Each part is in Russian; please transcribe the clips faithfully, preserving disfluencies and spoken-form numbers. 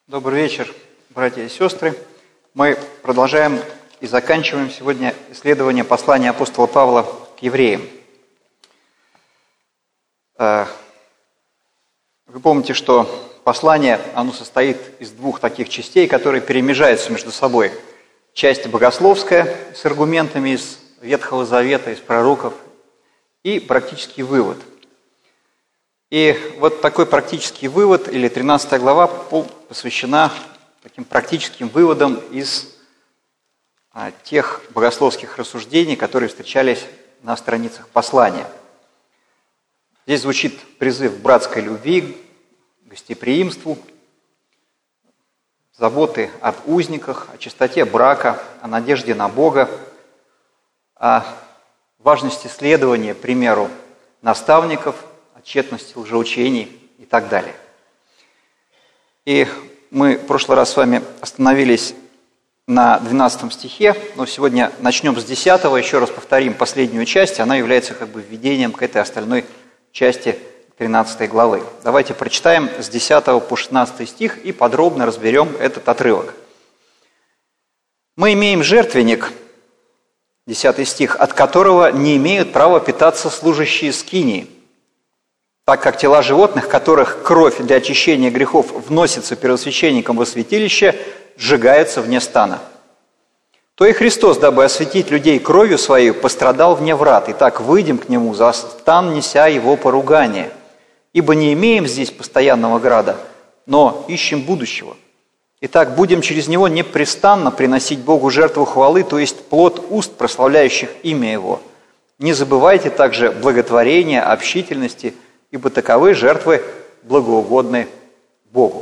Добрый вечер, братья и сестры. Мы продолжаем и заканчиваем сегодня исследование послания апостола Павла к евреям. Вы помните, что послание, оно состоит из двух таких частей, которые перемежаются между собой. Часть богословская с аргументами из Ветхого Завета, из пророков, и практический вывод. И вот такой практический вывод, или тринадцатая глава, посвящена таким практическим выводам из а, тех богословских рассуждений, которые встречались на страницах послания. Здесь звучит призыв к братской любви, гостеприимству, заботы об узниках, о чистоте брака, о надежде на Бога, о важности следования примеру наставников, о тщетности лжеучений и так далее. И мы в прошлый раз с вами остановились на двенадцатом стихе, но сегодня начнем с десятого, еще раз повторим последнюю часть, она является как бы введением к этой остальной части тринадцатой главы. Давайте прочитаем с десятого по шестнадцатый стих и подробно разберем этот отрывок. «Мы имеем жертвенник», десятый стих, «от которого не имеют права питаться служащие скинии, так как тела животных, которых кровь для очищения грехов вносится первосвященником во святилище, сжигаются вне стана. То и Христос, дабы осветить людей кровью своей, пострадал вне врат, и так выйдем к Нему за стан, неся Его поругание. Ибо не имеем здесь постоянного града, но ищем будущего. Итак, будем через Него непрестанно приносить Богу жертву хвалы, то есть плод уст, прославляющих имя Его. Не забывайте также благотворения, общительности, ибо таковы жертвы благоугодны Богу».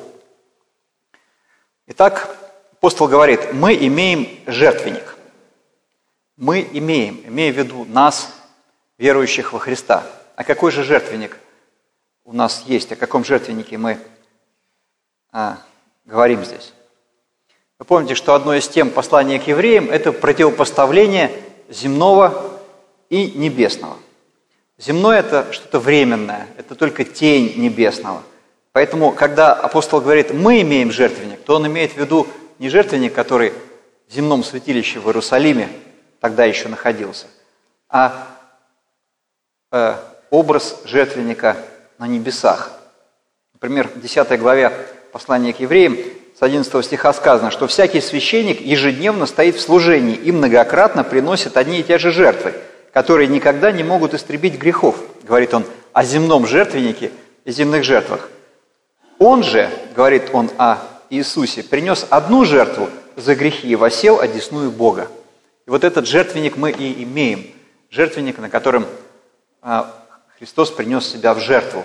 Итак, апостол говорит, мы имеем жертвенник. Мы имеем, имея в виду нас, верующих во Христа. А какой же жертвенник у нас есть? О каком жертвеннике мы а, говорим здесь? Вы помните, что одно из тем послания к евреям – это противопоставление земного и небесного. Земное – это что-то временное, это только тень небесного. Поэтому, когда апостол говорит «мы имеем жертвенник», то он имеет в виду не жертвенник, который в земном святилище в Иерусалиме тогда еще находился, а э, образ жертвенника на небесах. Например, в десятой главе послания к евреям с одиннадцатого стиха сказано, что всякий священник ежедневно стоит в служении и многократно приносит одни и те же жертвы, которые никогда не могут истребить грехов, говорит он о земном жертвеннике и земных жертвах. Он же, говорит он о Иисусе, принес одну жертву за грехи и воссел одесную Бога. И вот этот жертвенник мы и имеем, жертвенник, на котором Христос принес себя в жертву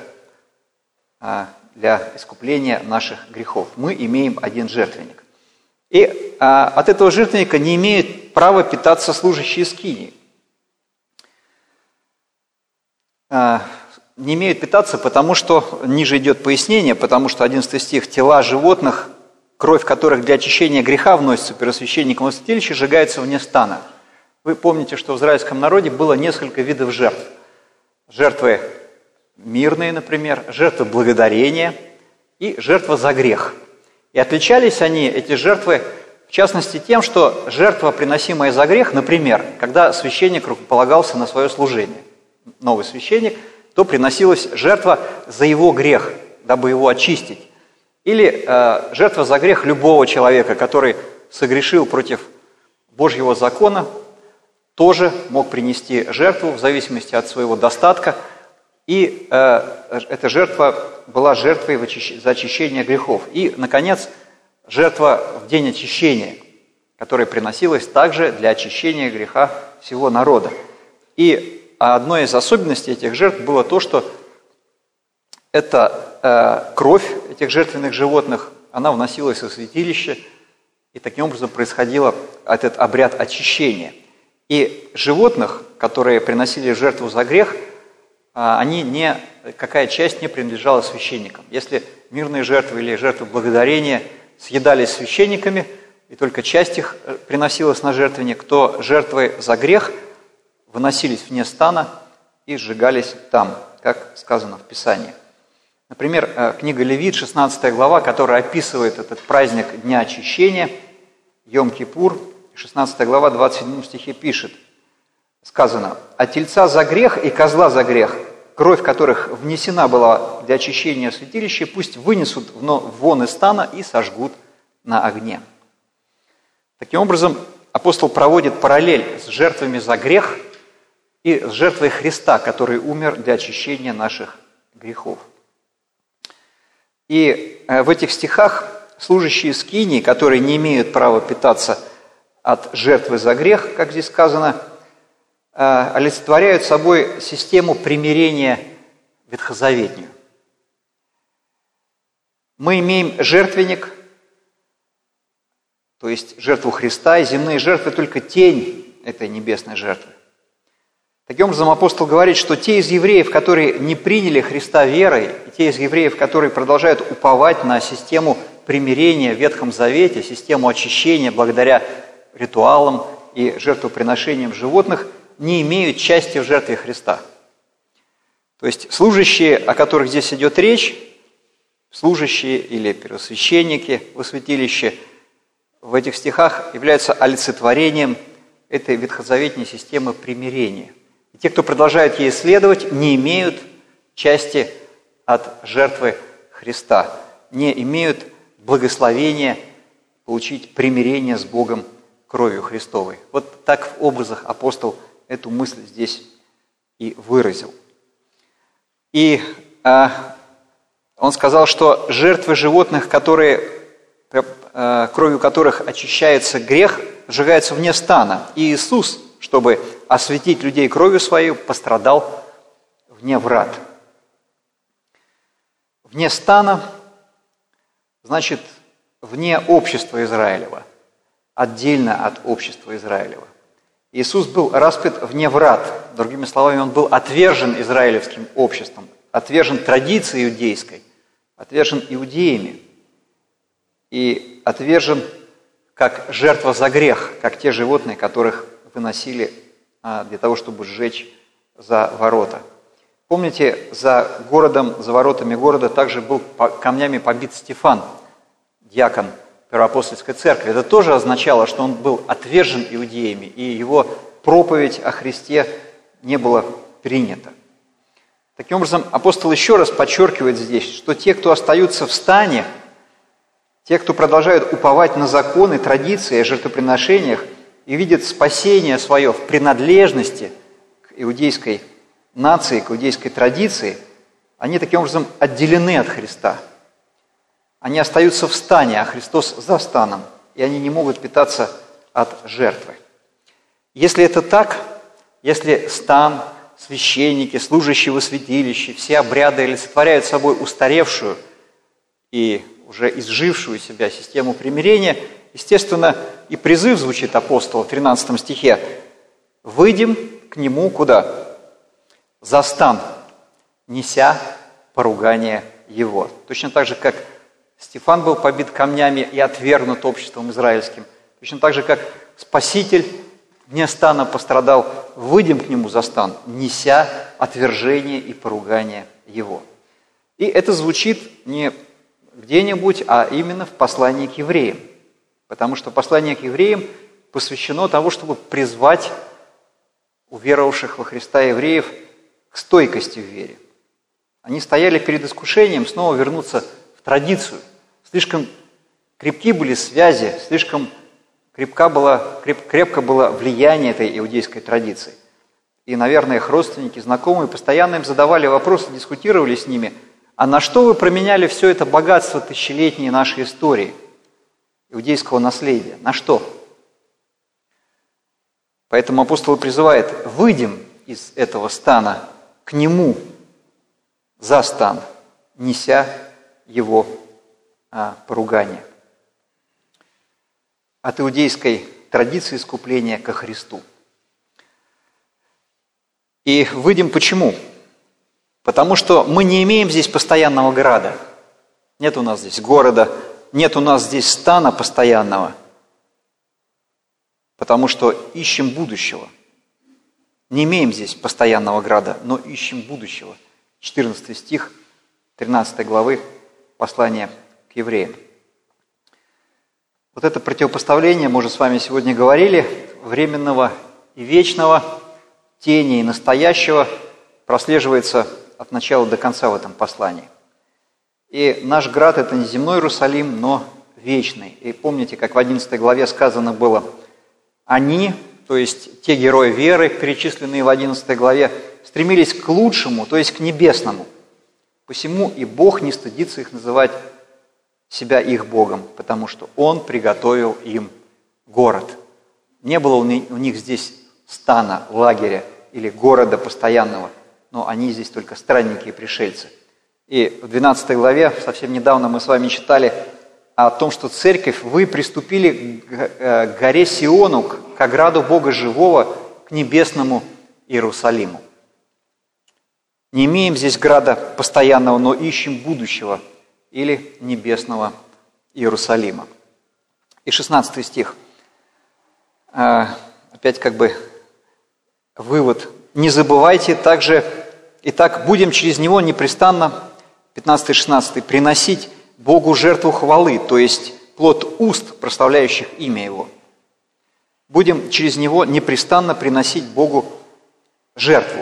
для искупления наших грехов. Мы имеем один жертвенник. И от этого жертвенника не имеют права питаться служащие скинии. Не имеют питаться, потому что, ниже идет пояснение, потому что одиннадцатый стих, тела животных, кровь которых для очищения греха вносится первосвященником во святилище, сжигается вне стана. Вы помните, что в израильском народе было несколько видов жертв. Жертвы мирные, например, жертвы благодарения и жертва за грех. И отличались они, эти жертвы, в частности тем, что жертва, приносимая за грех, например, когда священник полагался на свое служение, новый священник, то приносилась жертва за его грех, дабы его очистить. Или э, жертва за грех любого человека, который согрешил против Божьего закона, тоже мог принести жертву в зависимости от своего достатка. И э, эта жертва была жертвой в очищ... за очищение грехов. И, наконец, жертва в день очищения, которая приносилась также для очищения греха всего народа. И А одной из особенностей этих жертв было то, что эта э, кровь этих жертвенных животных, она вносилась в святилище, и таким образом происходил этот обряд очищения. И животных, которые приносили жертву за грех, э, они не, какая часть не принадлежала священникам. Если мирные жертвы или жертвы благодарения съедались священниками, и только часть их приносилась на жертвенник, то жертвы за грех выносились вне стана и сжигались там, как сказано в Писании. Например, книга Левит, шестнадцатая глава, которая описывает этот праздник Дня Очищения, Йом-Кипур, шестнадцатая глава, двадцать седьмом стихе пишет, сказано: «А тельца за грех и козла за грех, кровь которых внесена была для очищения святилища, пусть вынесут вон из стана и сожгут на огне». Таким образом, апостол проводит параллель с жертвами за грех и с жертвой Христа, который умер для очищения наших грехов. И в этих стихах служащие скинии, которые не имеют права питаться от жертвы за грех, как здесь сказано, олицетворяют собой систему примирения ветхозаветнюю. Мы имеем жертвенник, то есть жертву Христа, и земные жертвы только тень этой небесной жертвы. Таким образом, апостол говорит, что те из евреев, которые не приняли Христа верой, и те из евреев, которые продолжают уповать на систему примирения в Ветхом Завете, систему очищения благодаря ритуалам и жертвоприношениям животных, не имеют части в жертве Христа. То есть служащие, о которых здесь идет речь, служащие или первосвященники во святилище, в этих стихах являются олицетворением этой ветхозаветней системы примирения. И те, кто продолжает ей следовать, не имеют части от жертвы Христа, не имеют благословения получить примирение с Богом кровью Христовой. Вот так в образах апостол эту мысль здесь и выразил. И а, он сказал, что жертвы животных, которые, а, кровью которых очищается грех, сжигаются вне стана. И Иисус, чтобы осветить людей кровью своей, пострадал вне врат. Вне стана значит вне общества Израилева, отдельно от общества Израилева. Иисус был распят вне врат, другими словами, он был отвержен израилевским обществом, отвержен традицией иудейской, отвержен иудеями и отвержен как жертва за грех, как те животные, которых выносили для того, чтобы сжечь за ворота. Помните, за городом, за воротами города также был камнями побит Стефан, диакон Первоапостольской церкви. Это тоже означало, что он был отвержен иудеями, и его проповедь о Христе не была принята. Таким образом, апостол еще раз подчеркивает здесь, что те, кто остаются в стане, те, кто продолжают уповать на законы, традиции о жертвоприношениях и видят спасение свое в принадлежности к иудейской нации, к иудейской традиции, они таким образом отделены от Христа. Они остаются в стане, а Христос за станом, и они не могут питаться от жертвы. Если это так, если стан, священники, служащие во святилище, все обряды олицетворяют собой устаревшую и уже изжившую себя систему примирения, естественно, и призыв звучит апостола в тринадцатом стихе: «Выйдем к нему куда? За стан, неся поругание его». Точно так же, как Стефан был побит камнями и отвергнут обществом израильским, точно так же, как Спаситель вне стана пострадал, выйдем к нему за стан, неся отвержение и поругание его. И это звучит не где-нибудь, а именно в послании к евреям. Потому что послание к евреям посвящено тому, чтобы призвать уверовавших во Христа евреев к стойкости в вере. Они стояли перед искушением снова вернуться в традицию. Слишком крепки были связи, слишком крепко было, креп, крепко было влияние этой иудейской традиции. И, наверное, их родственники, знакомые постоянно им задавали вопросы, дискутировали с ними: а на что вы променяли все это богатство тысячелетней нашей истории, иудейского наследия? На что? Поэтому апостол призывает: выйдем из этого стана к нему за стан, неся его а, поругание. От иудейской традиции искупления ко Христу. И выйдем почему? Потому что мы не имеем здесь постоянного града. Нет у нас здесь города, нет у нас здесь стана постоянного. Потому что ищем будущего. Не имеем здесь постоянного града, но ищем будущего. четырнадцатый стих тринадцатой главы послания к евреям. Вот это противопоставление, мы уже с вами сегодня говорили, временного и вечного, тени и настоящего, прослеживается от начала до конца в этом послании. И наш град – это не земной Иерусалим, но вечный. И помните, как в одиннадцатой главе сказано было, они, то есть те герои веры, перечисленные в одиннадцатой главе, стремились к лучшему, то есть к небесному. Посему и Бог не стыдится их называть себя их Богом, потому что Он приготовил им город. Не было у них здесь стана, лагеря или города постоянного, но они здесь только странники и пришельцы. И в двенадцатой главе, совсем недавно мы с вами читали о том, что церковь, вы приступили к горе Сиону, к ограду Бога живого, к небесному Иерусалиму. Не имеем здесь града постоянного, но ищем будущего или небесного Иерусалима. И шестнадцатый стих. Опять как бы вывод. Не забывайте также, итак, будем через него непрестанно, пятнадцатый-шестнадцатый, приносить Богу жертву хвалы, то есть плод уст, прославляющих имя Его. Будем через него непрестанно приносить Богу жертву.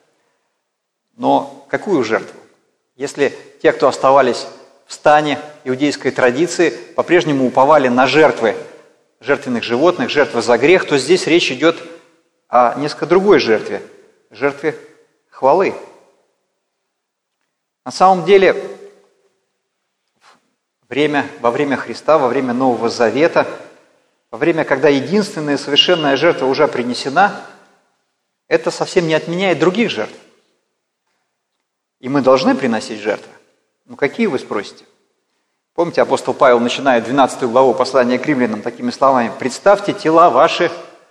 Но какую жертву? Если те, кто оставались в стане иудейской традиции, по-прежнему уповали на жертвы жертвенных животных, жертвы за грех, то здесь речь идет о несколько другой жертве, жертве хвалы. На самом деле, время, во время Христа, во время Нового Завета, во время, когда единственная совершенная жертва уже принесена, это совсем не отменяет других жертв. И мы должны приносить жертвы. Ну, какие, вы спросите? Помните, апостол Павел начинает двенадцатую главу послания к римлянам такими словами: «Представьте тела ваши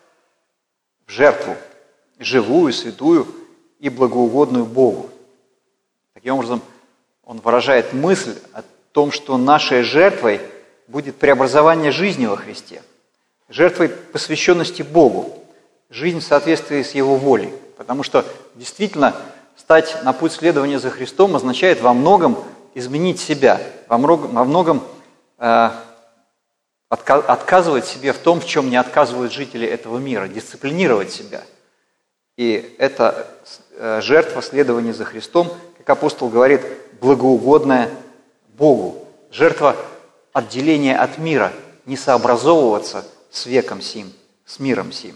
в жертву, живую, святую и благоугодную Богу». Таким образом, он выражает мысль о том, что нашей жертвой будет преобразование жизни во Христе, жертвой посвященности Богу, жизнь в соответствии с Его волей. Потому что действительно стать на путь следования за Христом означает во многом изменить себя, во многом, во многом э, отка- отказывать себе в том, в чем не отказывают жители этого мира, дисциплинировать себя. И это э, жертва следования за Христом, как апостол говорит, благоугодная Богу, жертва отделения от мира, не сообразовываться с веком сим, с миром сим.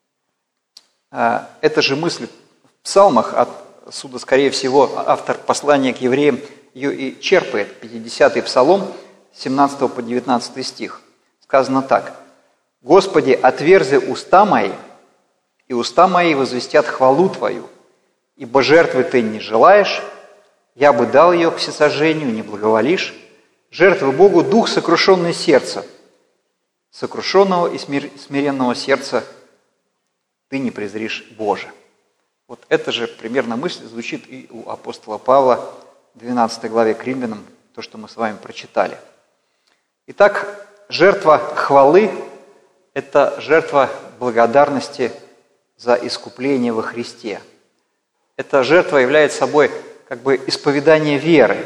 Э, эта же мысль в псалмах, отсюда, скорее всего, автор послания к евреям ее и черпает, пятидесятый псалом, семнадцатый по девятнадцатый стих. Сказано так: «Господи, отверзи уста мои, и уста мои возвестят хвалу Твою, ибо жертвы Ты не желаешь, я бы дал ее к всесожжению, не благоволишь, жертвы Богу дух сокрушенный сердца, сокрушенного и смиренного сердца Ты не презришь, Боже». Вот эта же примерно мысль звучит и у апостола Павла в двенадцатой главе к римлянам, то, что мы с вами прочитали. Итак, жертва хвалы – это жертва благодарности за искупление во Христе. Эта жертва является собой как бы исповедание веры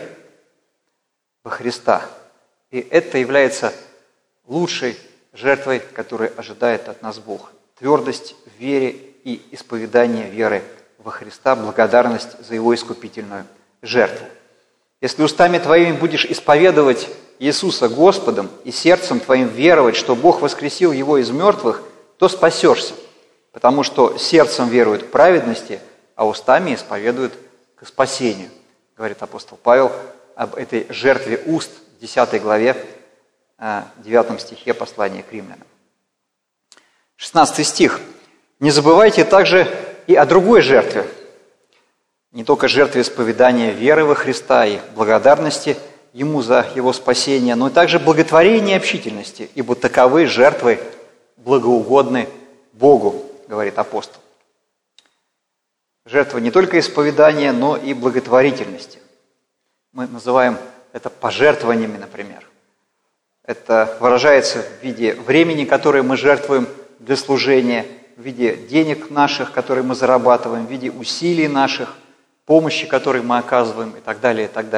во Христа. И это является лучшей жертвой, которую ожидает от нас Бог. Твердость в вере и исповедание веры во Христа, благодарность за Его искупительную жертву. Если устами твоими будешь исповедовать Иисуса Господом и сердцем твоим веровать, что Бог воскресил Его из мертвых, то спасешься, потому что сердцем веруют к праведности, а устами исповедуют к спасению, говорит апостол Павел об этой жертве уст в десятой главе, девятом стихе послания к римлянам. шестнадцатый стих. «Не забывайте также и о другой жертве, не только жертве исповедания веры во Христа и благодарности Ему за Его спасение, но и также благотворения и общительности, ибо таковы жертвы благоугодны Богу», говорит апостол. Жертва не только исповедания, но и благотворительности. Мы называем это пожертвованиями, например. Это выражается в виде времени, которое мы жертвуем для служения, в виде денег наших, которые мы зарабатываем, в виде усилий наших, помощи, которую мы оказываем и так далее, и так далее.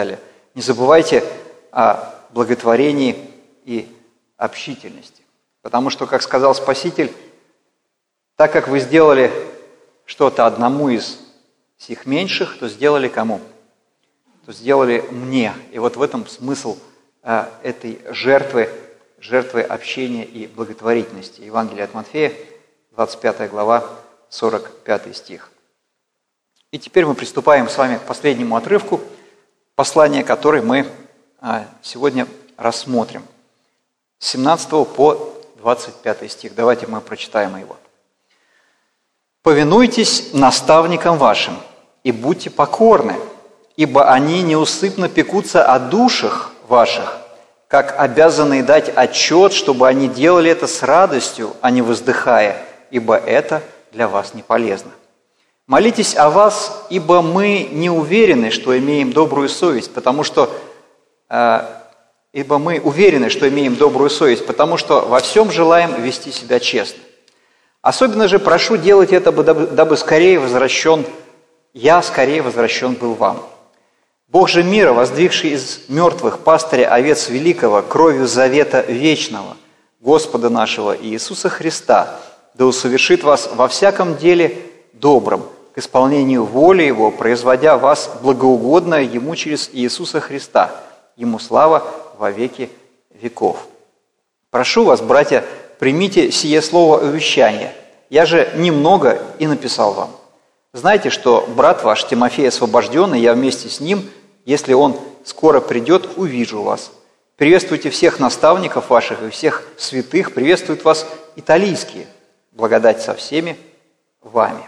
Не забывайте о благотворении и общительности. Потому что, как сказал Спаситель, так как вы сделали что-то одному из сих меньших, то сделали кому? То сделали мне. И вот в этом смысл э, этой жертвы, жертвы общения и благотворительности. Евангелие от Матфея, двадцать пятая глава, сорок пятый стих. И теперь мы приступаем с вами к последнему отрывку, послания, который мы э, сегодня рассмотрим. С семнадцатого по двадцать пятый стих. Давайте мы прочитаем его. «Повинуйтесь наставникам вашим и будьте покорны, ибо они неусыпно пекутся о душах ваших, как обязанные дать отчет, чтобы они делали это с радостью, а не воздыхая, ибо это для вас не полезно. Молитесь о вас, ибо мы не уверены, что имеем добрую совесть, потому что э, ибо мы уверены, что имеем добрую совесть, потому что во всем желаем вести себя честно. Особенно же прошу делать это, дабы, дабы скорее возвращен, я скорее возвращен был вам. Бог же мира, воздвигший из мертвых пастыря овец великого, кровью завета вечного, Господа нашего Иисуса Христа, да усовершит вас во всяком деле добром, к исполнению воли Его, производя вас благоугодное Ему через Иисуса Христа. Ему слава во веки веков. Прошу вас, братья, примите сие слово увещания. Я же немного и написал вам. Знайте, что брат ваш Тимофей освобожден, и я вместе с ним, если он скоро придет, увижу вас. Приветствуйте всех наставников ваших и всех святых, приветствуют вас италийские. Благодать со всеми вами».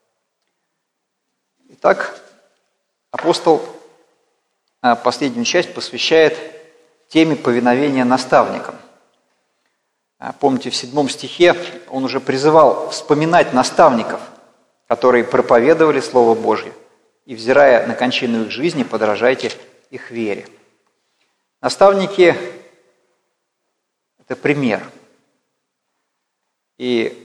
Итак, апостол последнюю часть посвящает теме повиновения наставникам. Помните, в седьмом стихе он уже призывал вспоминать наставников, которые проповедовали Слово Божье, и, взирая на кончину их жизни, подражайте их вере. Наставники – это пример. И,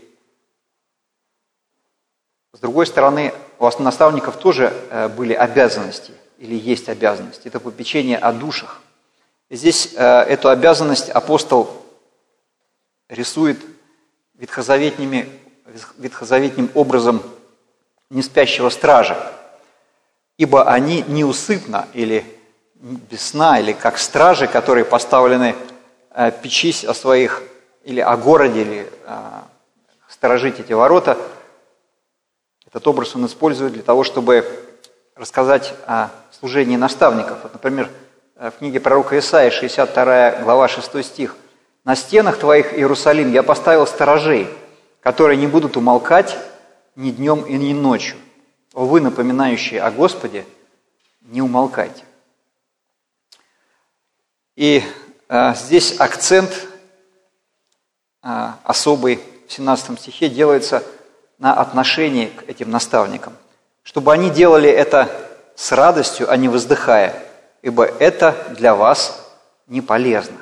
с другой стороны, у наставников тоже были обязанности, или есть обязанность. Это попечение о душах. Здесь эту обязанность апостол рисует ветхозаветными, ветхозаветным образом неспящего стража. Ибо они неусыпно или без сна, или как стражи, которые поставлены э, печись о своих, или о городе, или э, сторожить эти ворота. Этот образ он использует для того, чтобы рассказать о служении наставников. Вот, например, в книге пророка Исаии, шестьдесят вторая глава, шестой стих. «На стенах твоих, Иерусалим, я поставил сторожей, которые не будут умолкать ни днем и ни ночью. О, вы, напоминающие о Господе, не умолкайте». И э, здесь акцент э, особый в семнадцатом стихе делается на отношении к этим наставникам, чтобы они делали это с радостью, а не воздыхая, ибо это для вас не полезно.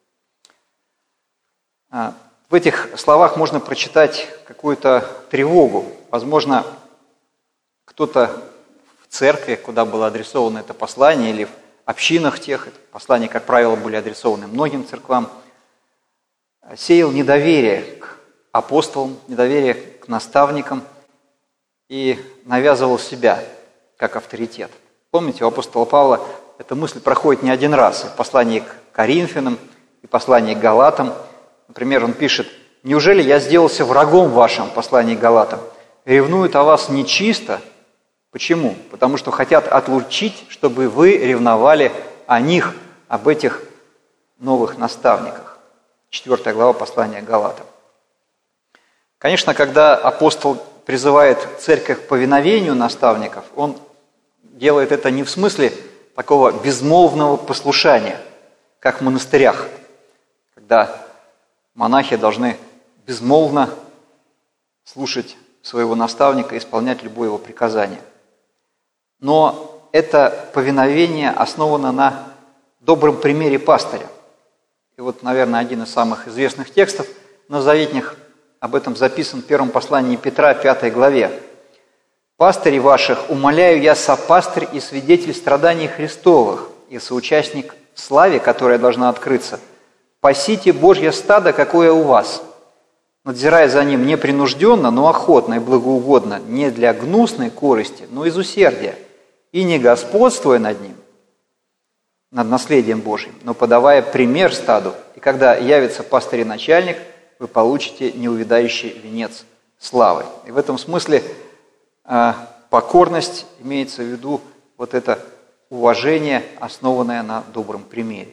Э, в этих словах можно прочитать какую-то тревогу. Возможно, кто-то в церкви, куда было адресовано это послание, или в общинах тех, это послания, как правило, были адресованы многим церквам, сеял недоверие к апостолам, недоверие к наставникам и навязывал себя как авторитет. Помните, у апостола Павла эта мысль проходит не один раз. И в послании к Коринфянам, и в послании к Галатам. Например, он пишет: «Неужели я сделался врагом вашим?» в послании к Галатам. «Ревнуют о вас нечисто». Почему? Потому что хотят отлучить, чтобы вы ревновали о них, об этих новых наставниках. Четвертая глава послания к Галатам. Конечно, когда апостол призывает церковь к повиновению наставников, он делает это не в смысле такого безмолвного послушания, как в монастырях, когда монахи должны безмолвно слушать своего наставника и исполнять любое его приказание. Но это повиновение основано на добром примере пастыря. И вот, наверное, один из самых известных текстов новозаветных об этом записан в первом послании Петра, пятой главе. «Пастырей ваших умоляю я, сопастырь и свидетель страданий Христовых, и соучастник в славе, которая должна открыться. Пасите Божье стадо, какое у вас, надзирая за ним непринужденно, но охотно и благоугодно, не для гнусной корысти, но из усердия, и не господствуя над ним, над наследием Божьим, но подавая пример стаду. И когда явится пастырь и начальник, вы получите неувядающий венец славы. И в этом смысле э, покорность имеется в виду вот это уважение, основанное на добром примере.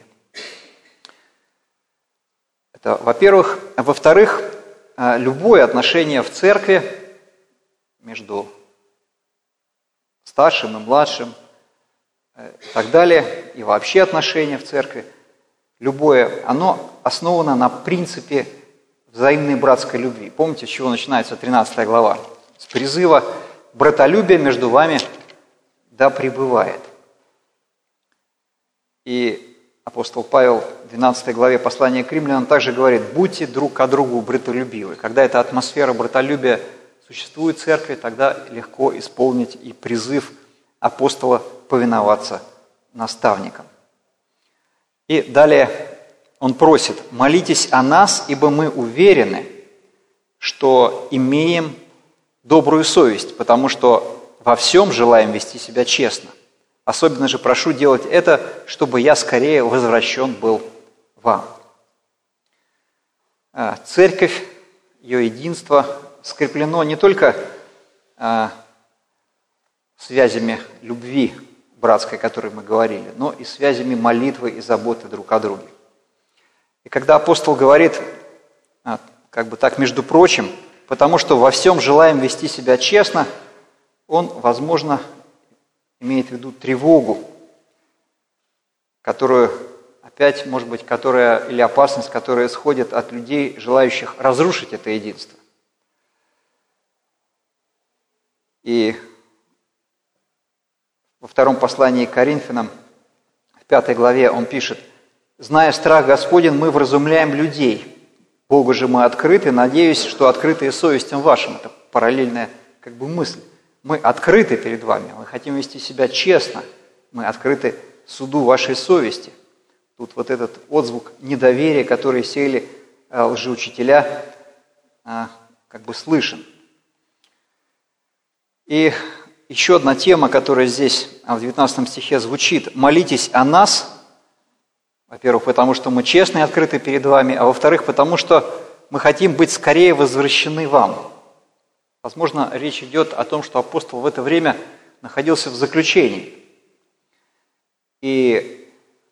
Это, во-первых. Во-вторых, э, любое отношение в церкви между старшим и младшим, и так далее, и вообще отношения в церкви, любое, оно основано на принципе взаимной братской любви. Помните, с чего начинается тринадцатая глава? С призыва «братолюбие между вами да пребывает». И апостол Павел в двенадцатой главе послания к римлянам также говорит: «Будьте друг к другу братолюбивы». Когда эта атмосфера братолюбия существует в церкви, тогда легко исполнить и призыв апостола повиноваться наставникам. И далее он просит: «Молитесь о нас, ибо мы уверены, что имеем добрую совесть, потому что во всем желаем вести себя честно. Особенно же прошу делать это, чтобы я скорее возвращен был вам». Церковь, ее единство скреплено не только связями любви братской, о которой мы говорили, но и связями молитвы и заботы друг о друге. И когда апостол говорит, как бы так, между прочим, потому что во всем желаем вести себя честно, он, возможно, имеет в виду тревогу, которую, опять, может быть, которая, или опасность, которая исходит от людей, желающих разрушить это единство. И во втором послании к Коринфянам, в пятой главе, он пишет: «Зная страх Господень, мы вразумляем людей. Богу же мы открыты, надеюсь, что открытые совестям вашим». Это параллельная как бы мысль. Мы открыты перед вами, мы хотим вести себя честно, мы открыты суду вашей совести. Тут вот этот отзвук недоверия, который сеяли лжеучителя, как бы слышен. И еще одна тема, которая здесь в девятнадцатом стихе звучит: «Молитесь о нас», во-первых, потому что мы честны и открыты перед вами, а во-вторых, потому что мы хотим быть скорее возвращены вам. Возможно, речь идет о том, что апостол в это время находился в заключении. И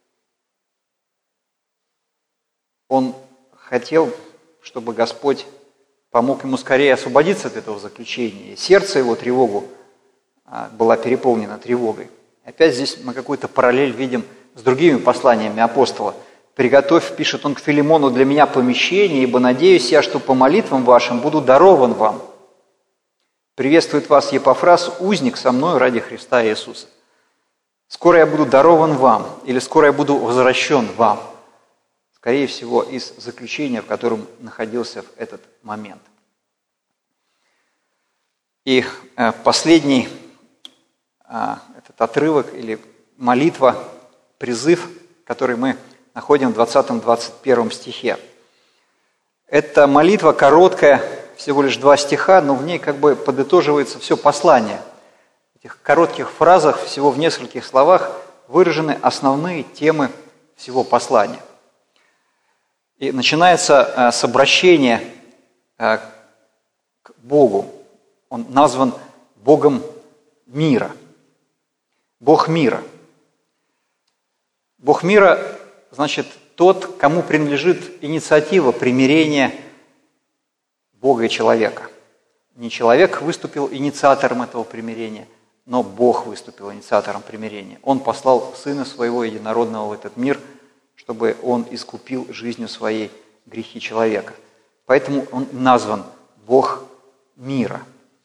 он хотел, чтобы Господь помог ему скорее освободиться от этого заключения. И сердце его тревогу была переполнена тревогой. Опять здесь мы какую-то параллель видим с другими посланиями апостола. «Приготовь, — пишет он к Филимону, — для меня помещение, ибо надеюсь я, что по молитвам вашим буду дарован вам. Приветствует вас Епафрас, узник со мною ради Христа Иисуса. Скоро я буду дарован вам, или скоро я буду возвращен вам». Скорее всего, из заключения, в котором находился в этот момент. И последний этот отрывок или молитва, призыв, который мы находим в двадцатом-двадцать первом стихе. Это молитва короткая, всего лишь два стиха, но в ней как бы подытоживается все послание. В этих коротких фразах, всего в нескольких словах, выражены основные темы всего послания. И начинается с обращения к Богу. Он назван Богом мира. Бог мира. Бог мира, значит, тот, кому принадлежит инициатива примирения Бога и человека. Не человек выступил инициатором этого примирения, но Бог выступил инициатором примирения. Он послал Сына Своего Единородного в этот мир, чтобы Он искупил жизнью своей грехи человека. Поэтому Он назван Бог мира.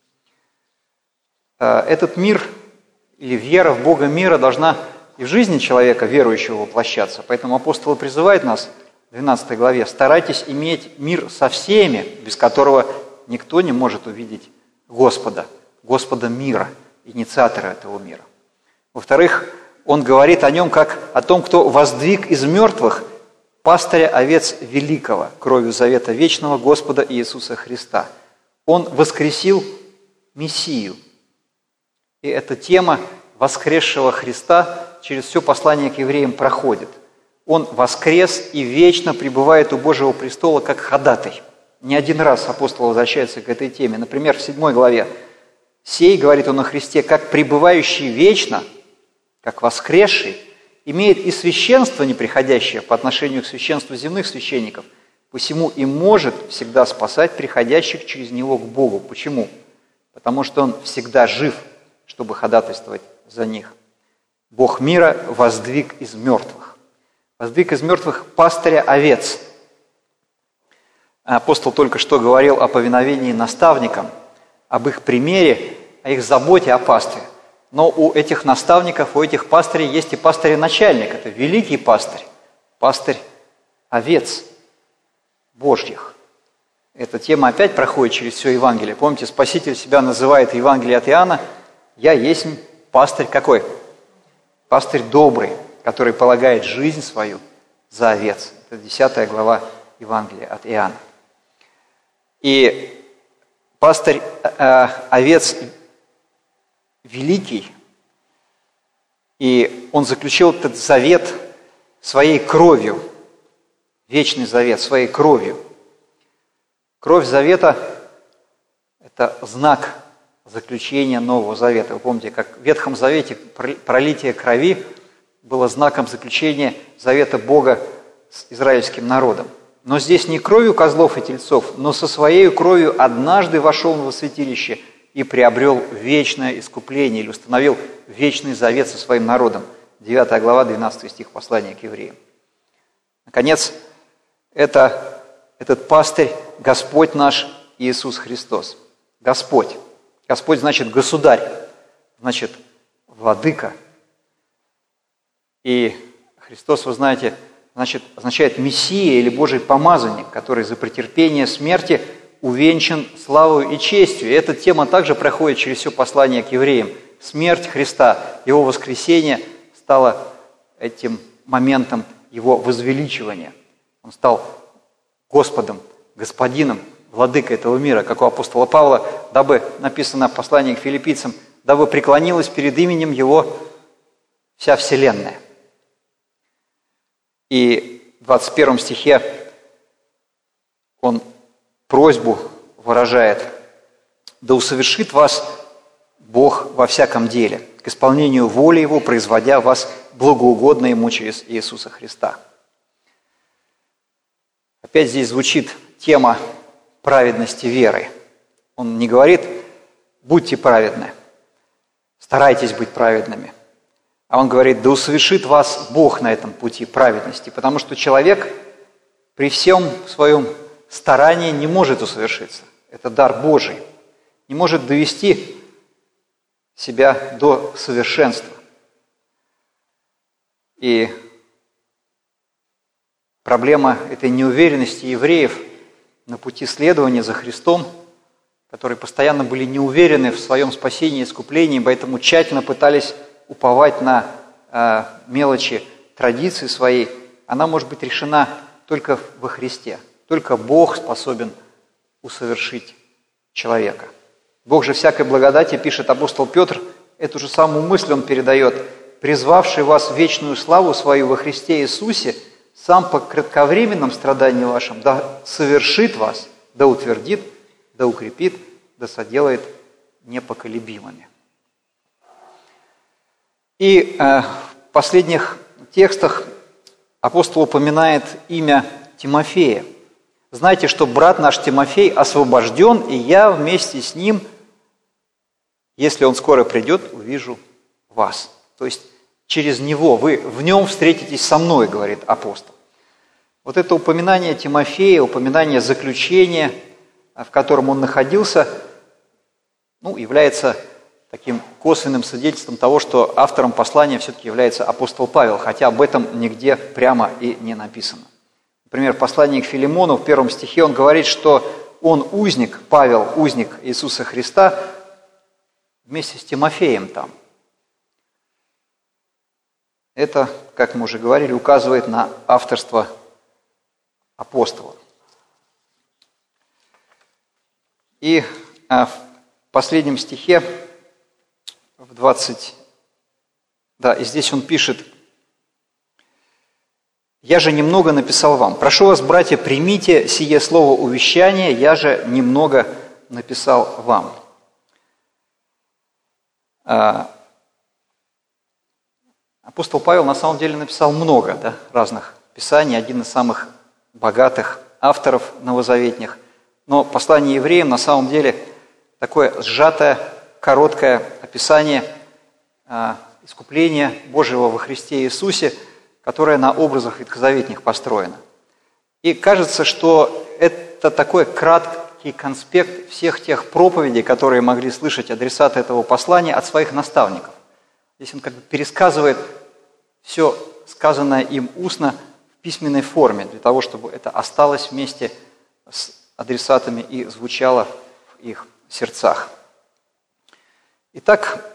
Этот мир или вера в Бога мира должна и в жизни человека, верующего, воплощаться. Поэтому апостол призывает нас в двенадцатой главе: старайтесь иметь мир со всеми, без которого никто не может увидеть Господа, Господа мира, инициатора этого мира. Во-вторых, он говорит о нем как о том, кто воздвиг из мертвых пастыря овец великого, кровью завета вечного Господа Иисуса Христа. Он воскресил Мессию. И эта тема воскресшего Христа через все послание к евреям проходит. Он воскрес и вечно пребывает у Божьего престола как ходатай. Не один раз апостол возвращается к этой теме. Например, в седьмой главе. «Сей, — говорит он о Христе, — как пребывающий вечно, как воскресший, имеет и священство неприходящее по отношению к священству земных священников, посему и может всегда спасать приходящих через него к Богу». Почему? Потому что он всегда жив, чтобы ходатайствовать за них. Бог мира воздвиг из мертвых. Воздвиг из мертвых пастыря овец. Апостол только что говорил о повиновении наставникам, об их примере, о их заботе о пастыре. Но у этих наставников, у этих пастырей есть и пастырь-начальник. Это великий пастырь, пастырь овец Божьих. Эта тема опять проходит через все Евангелие. Помните, Спаситель себя называет в Евангелии от Иоанна: «Я есть пастырь какой? Пастырь добрый, который полагает жизнь свою за овец». Это десятая глава Евангелия от Иоанна. И пастырь э, овец великий, и он заключил этот завет своей кровью, вечный завет своей кровью. Кровь завета – это знак заключения Нового Завета. Вы помните, как в Ветхом Завете пролитие крови было знаком заключения завета Бога с израильским народом. Но здесь не кровью козлов и тельцов, но со своей кровью однажды вошел он во святилище и приобрел вечное искупление, или установил вечный завет со своим народом. девятая глава, двенадцатый стих послания к евреям. Наконец, это, этот пастырь – Господь наш Иисус Христос. Господь. Господь значит государь, значит владыка. И Христос, вы знаете, значит, означает Мессия или Божий помазанник, который за претерпение смерти увенчан славою и честью. И эта тема также проходит через все послание к евреям. Смерть Христа, Его воскресение стало этим моментом Его возвеличивания. Он стал Господом, Господином, владыкой этого мира, как у апостола Павла, дабы, написано в послании к филиппийцам, дабы преклонилась перед именем Его вся вселенная. И в двадцать первом стихе он просьбу выражает: «Да усовершит вас Бог во всяком деле, к исполнению воли Его, производя вас благоугодно Ему через Иисуса Христа». Опять здесь звучит тема праведности веры. Он не говорит: «Будьте праведны, старайтесь быть праведными», а он говорит: «Да усовершит вас Бог на этом пути праведности», потому что человек при всем своем старании не может усовершиться. Это дар Божий. Не может довести себя до совершенства. И проблема этой неуверенности евреев на пути следования за Христом, которые постоянно были неуверены в своем спасении и искуплении, поэтому тщательно пытались уповать на э, мелочи традиции своей, она может быть решена только во Христе. Только Бог способен усовершить человека. Бог же всякой благодати, пишет апостол Петр, эту же самую мысль он передает: «Призвавший вас в вечную славу свою во Христе Иисусе, сам по кратковременном страдании вашим да совершит вас, да утвердит, да укрепит, да соделает непоколебимыми». И э, в последних текстах апостол упоминает имя Тимофея. «Знайте, что брат наш Тимофей освобожден, и я вместе с ним, если он скоро придет, увижу вас». То есть через него, вы в нем встретитесь со мной, говорит апостол. Вот это упоминание Тимофея, упоминание заключения, в котором он находился, ну, является таким косвенным свидетельством того, что автором послания все-таки является апостол Павел, хотя об этом нигде прямо и не написано. Например, в послании к Филимону в первом стихе он говорит, что он узник, Павел, узник Иисуса Христа, вместе с Тимофеем там. это, как мы уже говорили, указывает на авторство апостола. И в последнем стихе, в двадцать, да, и здесь он пишет: «Я же немного написал вам. Прошу вас, братья, примите сие слово увещания, я же немного написал вам». Апостол Павел на самом деле написал много, да, разных писаний, один из самых богатых авторов новозаветних. Но послание евреям на самом деле такое сжатое, короткое описание э, искупления Божьего во Христе Иисусе, которое на образах ветхозаветных построено. И кажется, что это такой краткий конспект всех тех проповедей, которые могли слышать адресаты этого послания от своих наставников. Здесь он как бы пересказывает все сказанное им устно в письменной форме, для того, чтобы это осталось вместе с адресатами и звучало в их сердцах. Итак,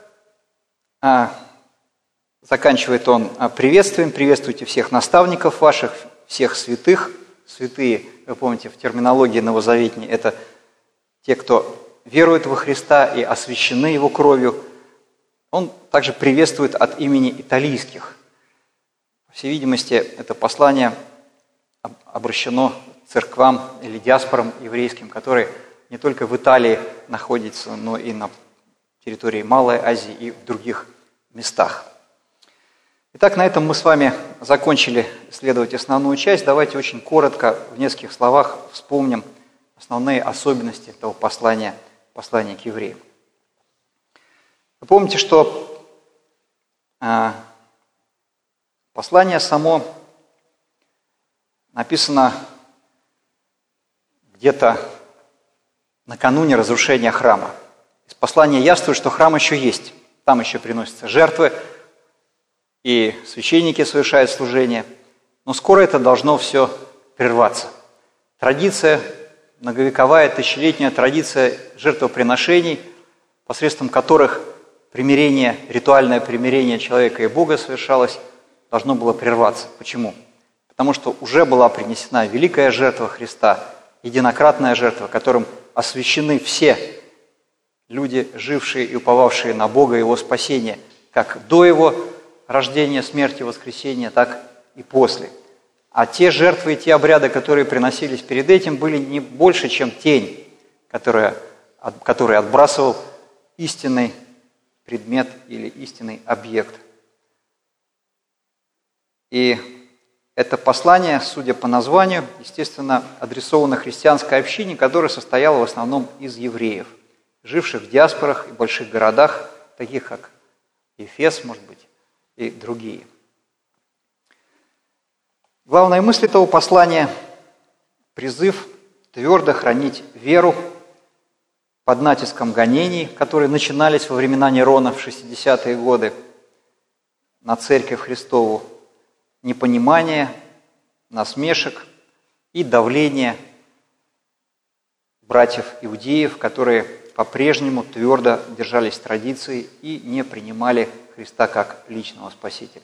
заканчивает он приветствием: «Приветствуйте всех наставников ваших, всех святых». Святые, вы помните, в терминологии новозаветней, это те, кто верует во Христа и освящены Его кровью. Он также приветствует от имени италийских. По всей видимости, это послание обращено церквам или диаспорам еврейским, которые не только в Италии находятся, но и на территории Малой Азии и в других местах. Итак, на этом мы с вами закончили исследовать основную часть. Давайте очень коротко, в нескольких словах вспомним основные особенности этого послания, послания к евреям. Вы помните, что э, послание само написано где-то накануне разрушения храма. Из послания яствует, что храм еще есть. Там еще приносятся жертвы, и священники совершают служение. Но скоро это должно все прерваться. Традиция, многовековая, тысячелетняя традиция жертвоприношений, посредством которых примирение, ритуальное примирение человека и Бога совершалось, должно было прерваться. Почему? Потому что уже была принесена великая жертва Христа, единократная жертва, которым освящены все люди, жившие и уповавшие на Бога и Его спасение, как до Его рождения, смерти, воскресения, так и после. А те жертвы и те обряды, которые приносились перед этим, были не больше, чем тень, которая, который отбрасывал истинный предмет или истинный объект. И это послание, судя по названию, естественно, адресовано христианской общине, которая состояла в основном из евреев, живших в диаспорах и больших городах, таких как Эфес, может быть, и другие. Главная мысль этого послания – призыв твердо хранить веру под натиском гонений, которые начинались во времена Нерона в шестидесятые годы на Церковь Христову, непонимание, насмешек и давление братьев-иудеев, которые по-прежнему твердо держались традиции и не принимали Христа как личного Спасителя.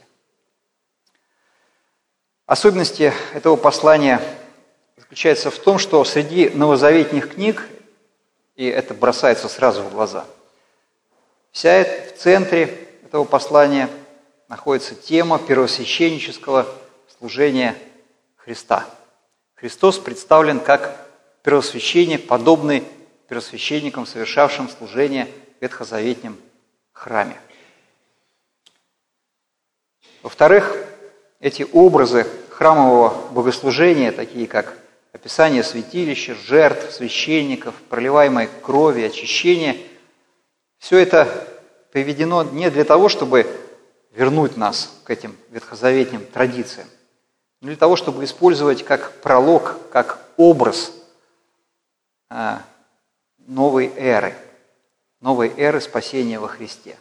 Особенности этого послания заключаются в том, что среди новозаветных книг, и это бросается сразу в глаза, вся в центре этого послания находится тема первосвященнического служения Христа. Христос представлен как первосвященник, подобный первосвященникам, совершавшим служение в ветхозаветном храме. Во-вторых, эти образы храмового богослужения, такие как описание святилища, жертв, священников, проливаемой крови, очищения, все это приведено не для того, чтобы вернуть нас к этим ветхозаветным традициям, но для того, чтобы использовать как пролог, как образ новой эры, новой эры спасения во Христе.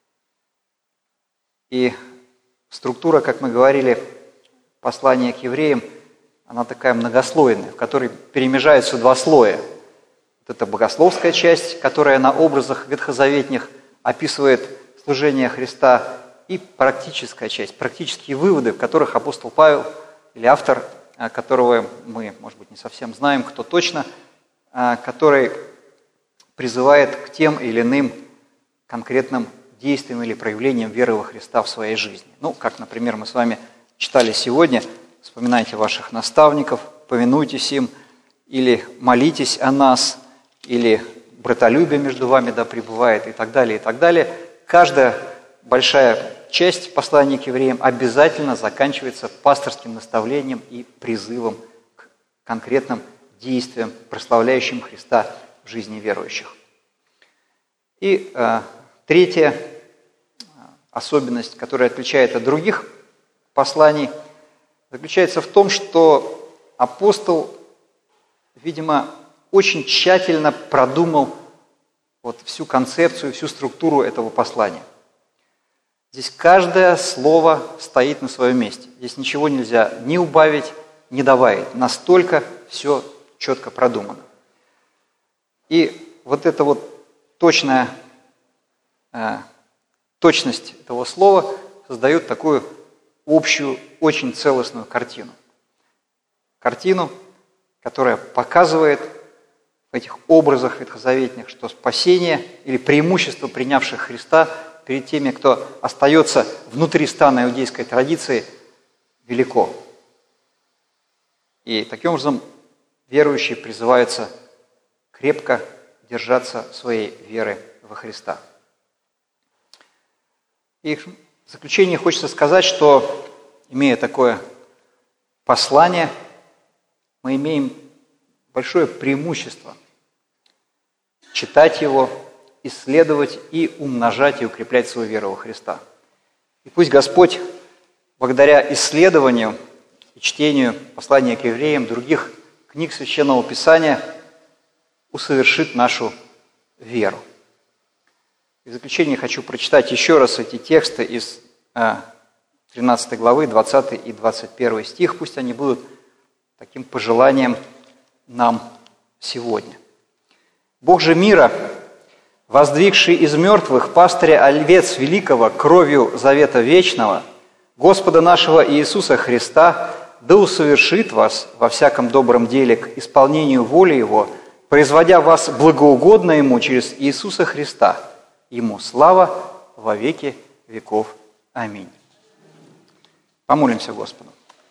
И структура, как мы говорили, послания к евреям, она такая многослойная, в которой перемежаются два слоя. Вот это богословская часть, которая на образах ветхозаветных описывает служение Христа и практическая часть, практические выводы, в которых апостол Павел или автор, которого мы, может быть, не совсем знаем, кто точно, который призывает к тем или иным конкретным действиям или проявлениям веры во Христа в своей жизни. Ну, как, например, мы с вами читали сегодня, вспоминайте ваших наставников, повинуйтесь им, или молитесь о нас, или братолюбие между вами да пребывает, и так далее, и так далее. Каждая большая часть послания к евреям обязательно заканчивается пасторским наставлением и призывом к конкретным действиям, прославляющим Христа в жизни верующих. И э, третья особенность, которая отличает от других посланий, заключается в том, что апостол, видимо, очень тщательно продумал вот всю концепцию, всю структуру этого послания. Здесь каждое слово стоит на своем месте. Здесь ничего нельзя ни убавить, ни добавить. Настолько все четко продумано. И вот эта вот точная, э, точность этого слова создает такую общую, очень целостную картину. Картину, которая показывает в этих образах ветхозаветных, что спасение или преимущество принявших Христа перед теми, кто остается внутри стана иудейской традиции, велико. И таким образом верующие призываются крепко держаться своей веры во Христа. И в заключение хочется сказать, что, имея такое послание, мы имеем большое преимущество читать его, исследовать и умножать и укреплять свою веру во Христа. И пусть Господь, благодаря исследованию и чтению послания к евреям, других книг Священного Писания, усовершит нашу веру. И в заключение хочу прочитать еще раз эти тексты из тринадцатой главы, двадцатый и двадцать первый стих. Пусть они будут таким пожеланием нам сегодня. «Бог же мира, воздвигший из мертвых пастыря овец великого кровью завета вечного, Господа нашего Иисуса Христа, да усовершит вас во всяком добром деле к исполнению воли Его, производя вас благоугодно Ему через Иисуса Христа. Ему слава во веки веков. Аминь». Помолимся Господу.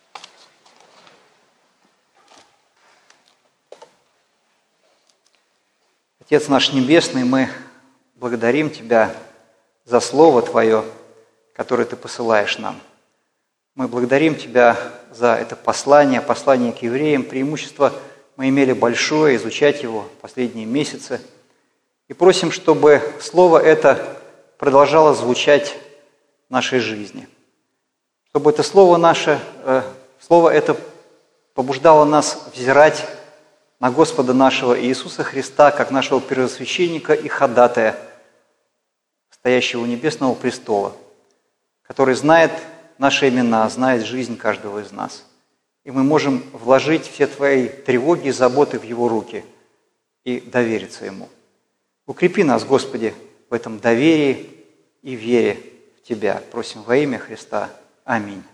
Отец наш Небесный, мы благодарим Тебя за Слово Твое, которое Ты посылаешь нам. Мы благодарим Тебя за это послание, послание к евреям. Преимущество мы имели большое, изучать его последние месяцы. И просим, чтобы Слово это продолжало звучать в нашей жизни. Чтобы это Слово наше, э, Слово это побуждало нас взирать на Господа нашего Иисуса Христа, как нашего первосвященника и ходатая, стоящего у небесного престола, который знает наши имена, знает жизнь каждого из нас. И мы можем вложить все Твои тревоги и заботы в Его руки и довериться Ему. Укрепи нас, Господи, в этом доверии и вере в Тебя. Просим во имя Христа. Аминь.